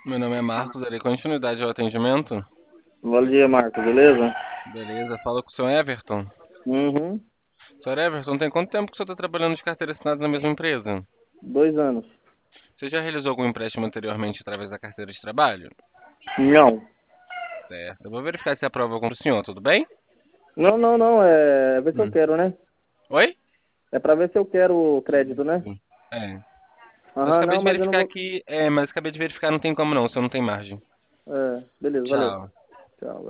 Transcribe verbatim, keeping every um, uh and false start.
Meu nome é Marcos, darei continuidade ao atendimento. Bom dia, Marco, beleza? Beleza, fala com o senhor Everton. Uhum. senhor Everton, tem quanto tempo que o senhor está trabalhando de carteira assinada na mesma empresa? Dois anos. Você já realizou algum empréstimo anteriormente através da carteira de trabalho? Não. Certo. Eu vou verificar se aprova com o senhor, tudo bem? Não, não, não. É ver se eu Hum. quero, né? Oi? É pra ver se eu quero o crédito, né? Isso. É. Mas Aham, acabei não, de mas eu não verificar vou. aqui. É, mas acabei de verificar, não tem como não, o senhor não tem margem. É, beleza, valeu. Tchau. Tchau.